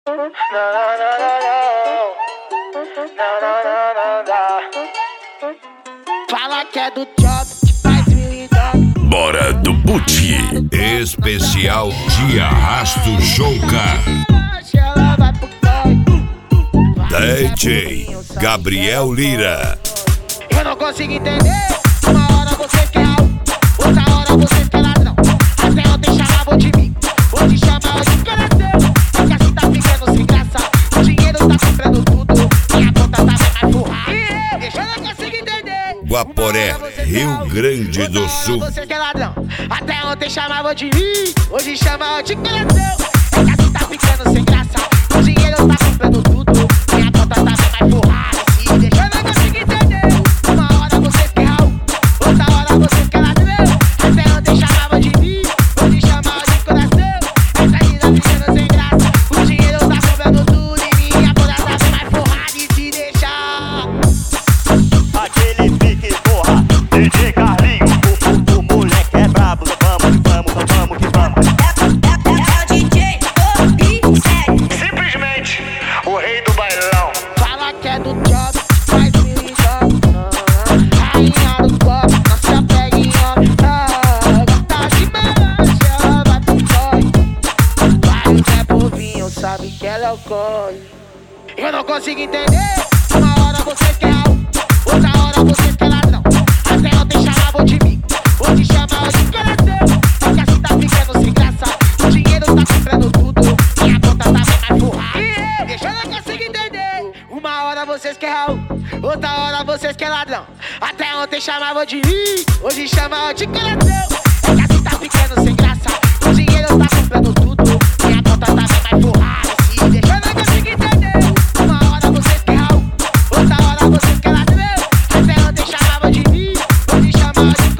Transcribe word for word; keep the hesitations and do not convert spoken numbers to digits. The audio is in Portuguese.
Não, não, não, não, não, não, não, não. Fala que é do job, que faz mil e dólares. Bora do Buti, especial de Arrasto Showcar. Ela vai pro toy. D J Gabriel Lira. Eu não consigo entender. Uma hora você quer algo, outra hora você quer ladrão. Até ontem chamavam de mim, hoje chamam de coração. É que assim tá ficando sem graça. O dinheiro tá comprando tudo, minha conta tá bem mais forrada. Deixa eu não consigo entender. Guaporé, Rio Grande do Sul. Você que é ladrão. Até ontem chamavam de mim, hoje chamam de coração. É que assim tá ficando sem graça. O dinheiro tá comprando tudo, minha conta tá bem mais forrada. E deixa eu não consigo entender. Uma hora você quer algo, outra hora você quer ladrão. Até ontem chamavam de mim, hoje chamam de coração. Essa vida tá ficando sem graça. O dinheiro tá comprando tudo e minha conta tá bem mais forrada. E se deixar aquele pique, porra, D J Carlinho, o, o, o moleque é brabo, vamos, vamos, vamos, que vamos. É o D J do Bisete. Simplesmente o rei do bailão. fala que é do job, faz mil e dólares. Rainha do pop, não se apegue em homem. Gata de mancha, ela vai pro toy. Vários é povinho, sabe que ela é o corre. Eu não consigo entender. Uma hora você quer algo, outra hora você quer ladrão. Até ontem chamavam de mim, hoje chamam de coração. É que assim tá ficando sem graça. O dinheiro tá comprando tudo, minha conta tá bem mais forrada. Deixa eu não consigo entender. Uma hora vocês querem algo, outra hora vocês querem ladrão. Até ontem chamavam de mim, hoje chamam de coração. É que assim tá ficando sem graça. O dinheiro tá comprando tudo, minha conta tá bem mais forrada. E deixa eu não consigo entender. Uma hora vocês querem algo, outra hora vocês querem ladrão. Até ontem chamavam de mim, hoje chamam de